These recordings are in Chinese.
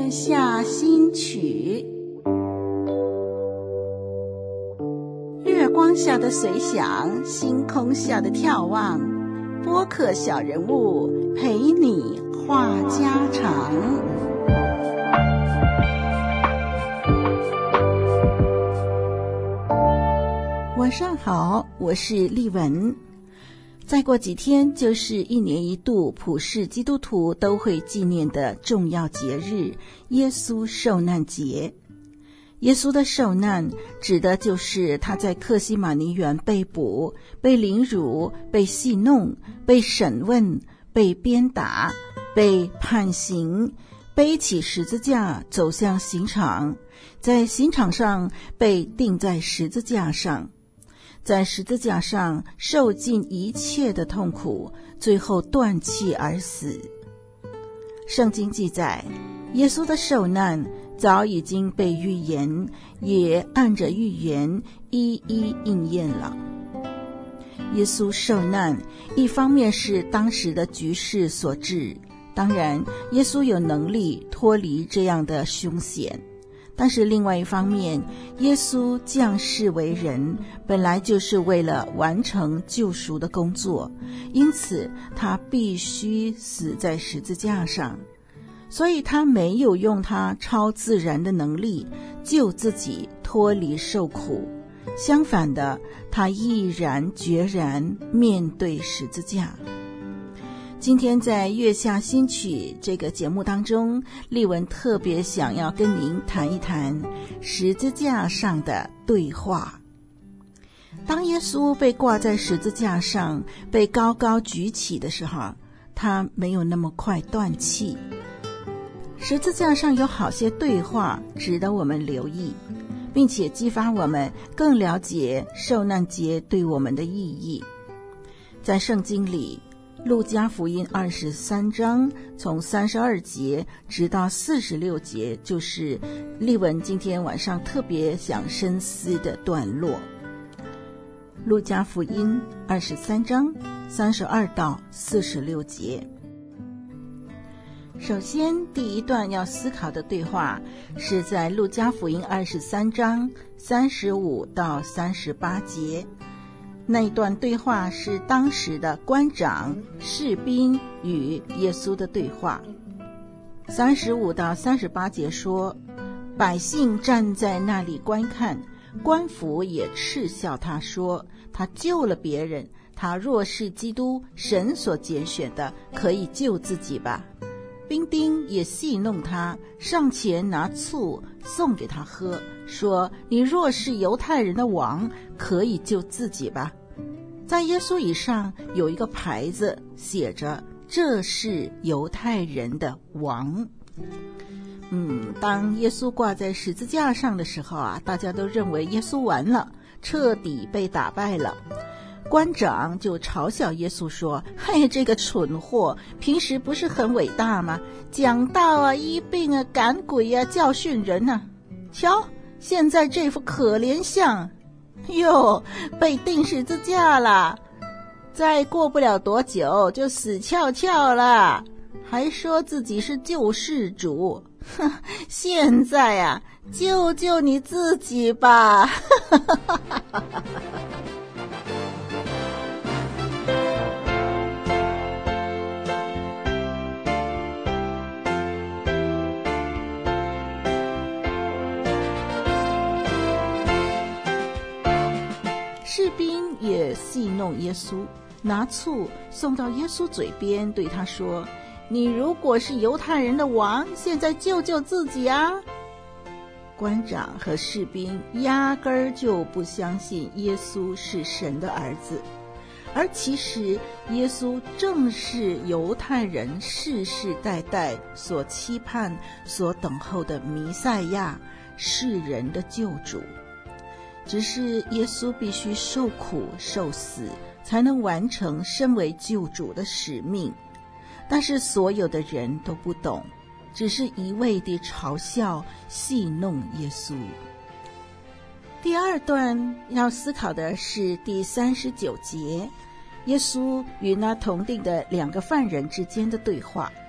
月下新曲，月光下的随想，星空下的眺望，播客小人物陪你话家常。晚上好，我是丽文。再过几天就是一年一度普世基督徒都会纪念的重要节日——耶稣受难节。耶稣的受难指的就是他在客西马尼园被捕、被凌辱、被戏弄、被审问、被鞭打、被判刑，背起十字架走向刑场，在刑场上被钉在十字架上，在十字架上受尽一切的痛苦，最后断气而死。圣经记载，耶稣的受难早已经被预言，也按着预言一一应验了。耶稣受难，一方面是当时的局势所致，当然耶稣有能力脱离这样的凶险，但是另外一方面，耶稣降世为人，本来就是为了完成救赎的工作，因此他必须死在十字架上，所以他没有用他超自然的能力救自己脱离受苦，相反的，他毅然决然面对十字架。今天在月下新曲这个节目当中，丽文特别想要跟您谈一谈十字架上的对话。当耶稣被挂在十字架上，被高高举起的时候，他没有那么快断气。十字架上有好些对话值得我们留意，并且激发我们更了解受难节对我们的意义。在圣经里，路加福音23章从32节直到46节，就是丽文今天晚上特别想深思的段落。路加福音23章32到46节。首先，第一段要思考的对话是在路加福音23章35到38节。那一段对话是当时的官长、士兵与耶稣的对话。35到38节说，百姓站在那里观看，官府也嗤笑他说，他救了别人，他若是基督，神所拣选的，可以救自己吧。兵丁也戏弄他，上前拿醋送给他喝，说，你若是犹太人的王，可以救自己吧。在耶稣以上有一个牌子，写着，这是犹太人的王。当耶稣挂在十字架上的时候啊，大家都认为耶稣完了，彻底被打败了。官长就嘲笑耶稣说，嘿，这个蠢货，平时不是很伟大吗？讲道啊，医病啊，赶鬼啊，教训人啊，瞧现在这副可怜相，哟，被钉十字架了，再过不了多久就死翘翘了，还说自己是救世主，现在啊，救救你自己吧。士兵也戏弄耶稣，拿醋送到耶稣嘴边，对他说，你如果是犹太人的王，现在救救自己啊。官长和士兵压根儿就不相信耶稣是神的儿子，而其实耶稣正是犹太人世世代代所期盼、所等候的弥赛亚，世人的救主。只是耶稣必须受苦受死，才能完成身为救主的使命。但是所有的人都不懂，只是一味地嘲笑戏弄耶稣。第二段要思考的是第39节，耶稣与那同定的两个犯人之间的对话。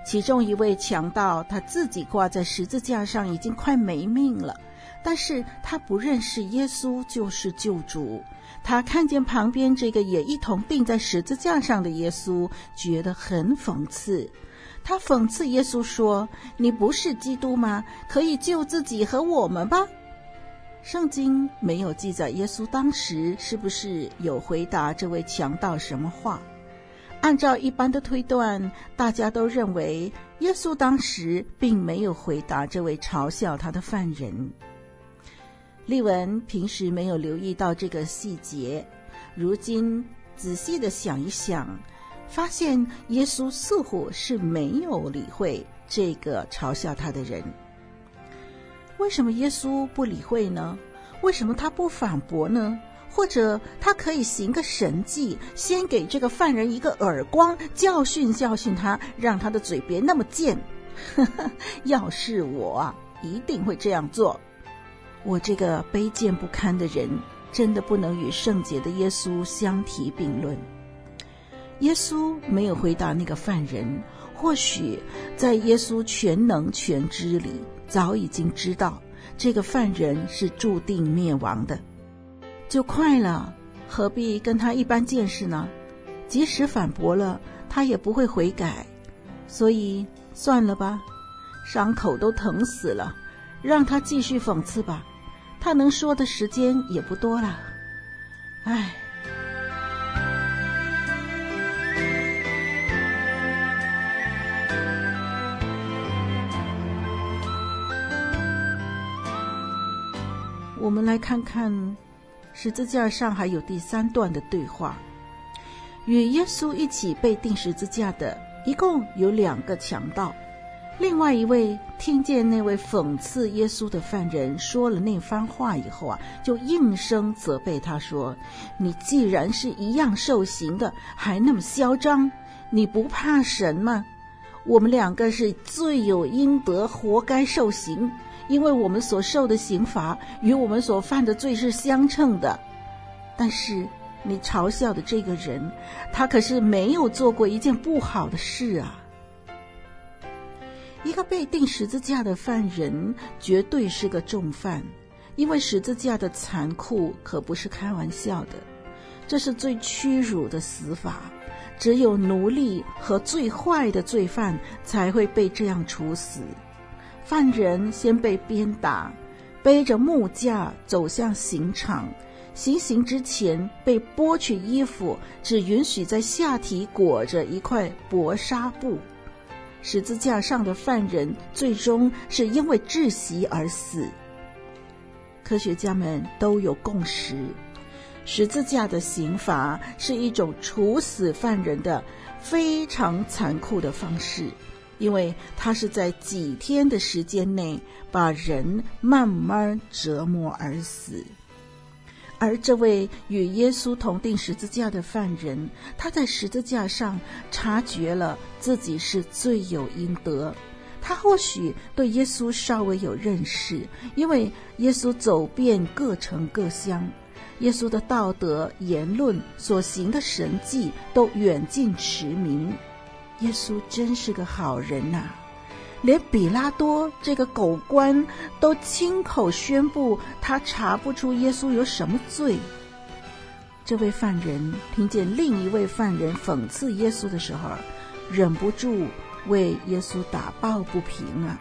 其中一位强盗，他自己挂在十字架上已经快没命了，但是他不认识耶稣就是救主。他看见旁边这个也一同钉在十字架上的耶稣，觉得很讽刺。他讽刺耶稣说，你不是基督吗？可以救自己和我们吧。圣经没有记载耶稣当时是不是有回答这位强盗什么话。按照一般的推断，大家都认为耶稣当时并没有回答这位嘲笑他的犯人。丽文平时没有留意到这个细节，如今仔细地想一想，发现耶稣似乎是没有理会这个嘲笑他的人。为什么耶稣不理会呢？为什么他不反驳呢？或者他可以行个神迹，先给这个犯人一个耳光，教训教训他，让他的嘴别那么贱。要是我啊，一定会这样做。我这个卑贱不堪的人，真的不能与圣洁的耶稣相提并论。耶稣没有回答那个犯人，或许在耶稣全能全知里，早已经知道这个犯人是注定灭亡的，就快了，何必跟他一般见识呢？即使反驳了，他也不会悔改，所以算了吧，伤口都疼死了，让他继续讽刺吧，他能说的时间也不多了。唉，我们来看看十字架上还有第3段的对话。与耶稣一起被钉十字架的一共有2个强盗，另外一位听见那位讽刺耶稣的犯人说了那番话以后就应声责备他说，你既然是一样受刑的，还那么嚣张，你不怕神吗？我们2个是罪有应得，活该受刑，因为我们所受的刑罚与我们所犯的罪是相称的。但是你嘲笑的这个人，他可是没有做过一件不好的事啊。一个被钉十字架的犯人绝对是个重犯，因为十字架的残酷可不是开玩笑的，这是最屈辱的死法，只有奴隶和最坏的罪犯才会被这样处死。犯人先被鞭打，背着木架走向刑场，行刑之前被剥去衣服，只允许在下体裹着一块薄纱布。十字架上的犯人最终是因为窒息而死。科学家们都有共识，十字架的刑罚是一种处死犯人的非常残酷的方式，因为它是在几天的时间内把人慢慢折磨而死。而这位与耶稣同钉十字架的犯人，他在十字架上察觉了自己是罪有应得。他或许对耶稣稍微有认识，因为耶稣走遍各城各乡，耶稣的道德言论所行的神迹都远近驰名。耶稣真是个好人啊，连比拉多这个狗官都亲口宣布他查不出耶稣有什么罪。这位犯人听见另一位犯人讽刺耶稣的时候，忍不住为耶稣打抱不平啊。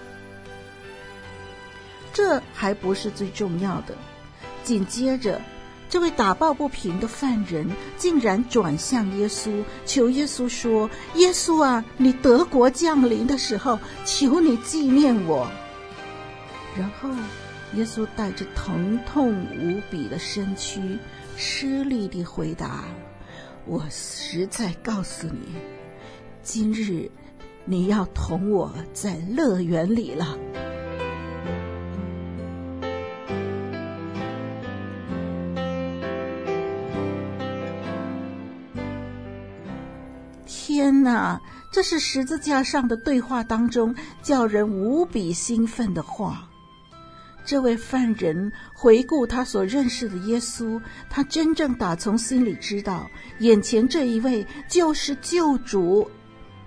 这还不是最重要的，紧接着这位打抱不平的犯人竟然转向耶稣，求耶稣说，耶稣啊，你得国降临的时候，求你纪念我。然后耶稣带着疼痛无比的身躯，吃力地回答，我实在告诉你，今日你要同我在乐园里了。天哪，这是十字架上的对话当中叫人无比兴奋的话。这位犯人回顾他所认识的耶稣，他真正打从心里知道，眼前这一位就是救主。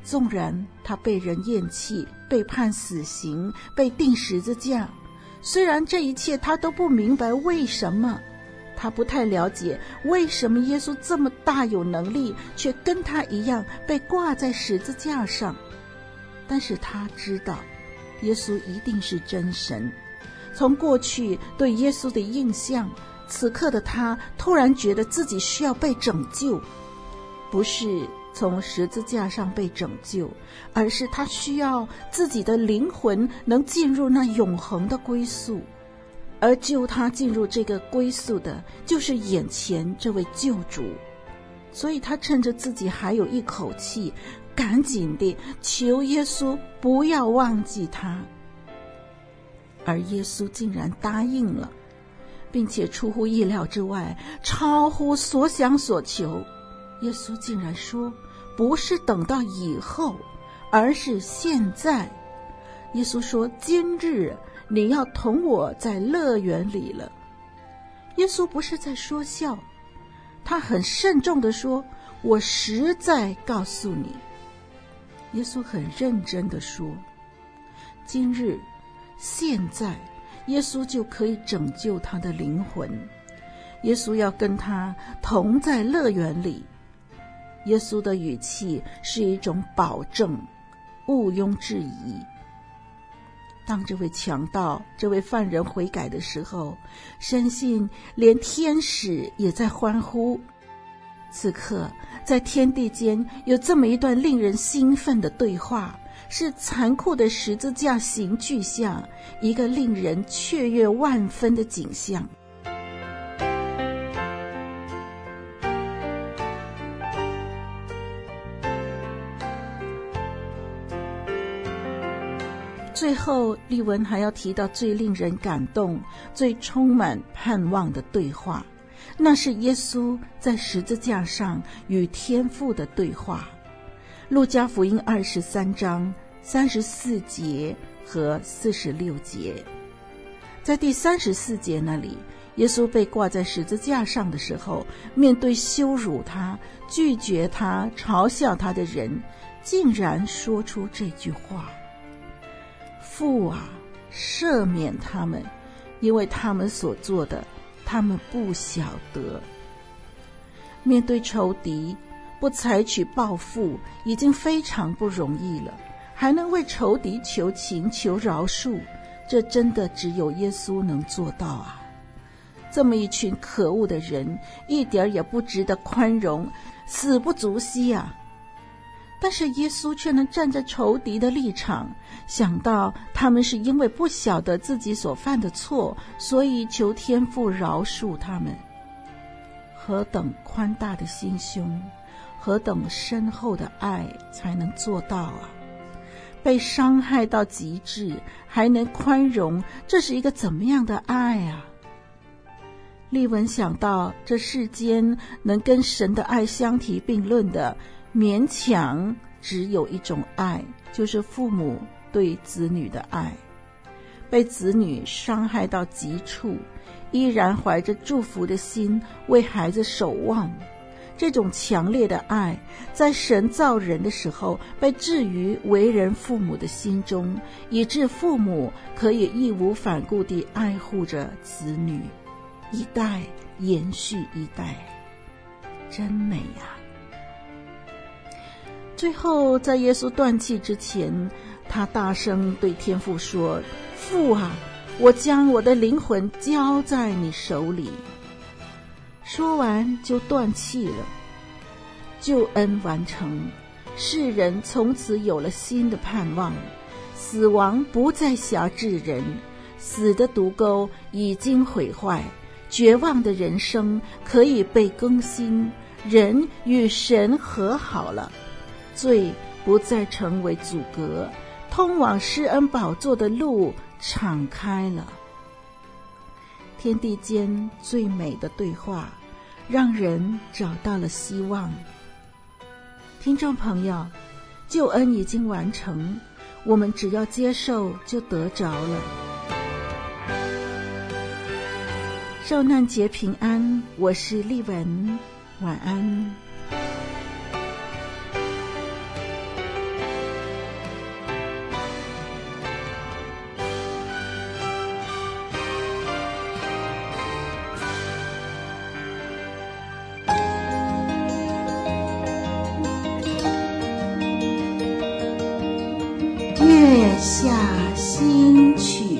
纵然他被人厌弃，被判死刑，被钉十字架，虽然这一切他都不明白为什么，他不太了解为什么耶稣这么大有能力，却跟他一样被挂在十字架上，但是他知道耶稣一定是真神。从过去对耶稣的印象，此刻的他突然觉得自己需要被拯救，不是从十字架上被拯救，而是他需要自己的灵魂能进入那永恒的归宿，而救他进入这个归宿的就是眼前这位救主。所以他趁着自己还有一口气，赶紧地求耶稣不要忘记他。而耶稣竟然答应了，并且出乎意料之外，超乎所想所求。耶稣竟然说，不是等到以后，而是现在。耶稣说，今日你要同我在乐园里了。耶稣不是在说笑，他很慎重地说，我实在告诉你。耶稣很认真地说，今日现在耶稣就可以拯救他的灵魂，耶稣要跟他同在乐园里。耶稣的语气是一种保证，毋庸置疑。当这位强盗，这位犯人悔改的时候，深信连天使也在欢呼。此刻在天地间有这么一段令人兴奋的对话，是残酷的十字架刑具下一个令人雀跃万分的景象。最后丽文还要提到最令人感动、最充满盼望的对话，那是耶稣在十字架上与天父的对话。路加福音23章34节和46节。在第34节那里，耶稣被挂在十字架上的时候，面对羞辱他、拒绝他、嘲笑他的人，竟然说出这句话，父啊，赦免他们，因为他们所做的，他们不晓得。面对仇敌，不采取报复已经非常不容易了，还能为仇敌求情求饶恕，这真的只有耶稣能做到啊！这么一群可恶的人，一点也不值得宽容，死不足惜啊！但是耶稣却能站在仇敌的立场，想到他们是因为不晓得自己所犯的错，所以求天父饶恕他们。何等宽大的心胸，何等深厚的爱才能做到啊！被伤害到极致还能宽容，这是一个怎么样的爱啊！丽文想到这世间能跟神的爱相提并论的，勉强只有一种爱，就是父母对子女的爱。被子女伤害到极处，依然怀着祝福的心为孩子守望，这种强烈的爱，在神造人的时候被置于为人父母的心中，以致父母可以义无反顾地爱护着子女，一代延续一代，真美啊！最后在耶稣断气之前，他大声对天父说，父啊，我将我的灵魂交在你手里。说完就断气了。救恩完成，世人从此有了新的盼望，死亡不再辖制人，死的毒钩已经毁坏，绝望的人生可以被更新，人与神和好了，罪不再成为阻隔，通往施恩宝座的路敞开了。天地间最美的对话，让人找到了希望。听众朋友，救恩已经完成，我们只要接受就得着了。受难节平安，我是丽文，晚安。 月下新曲。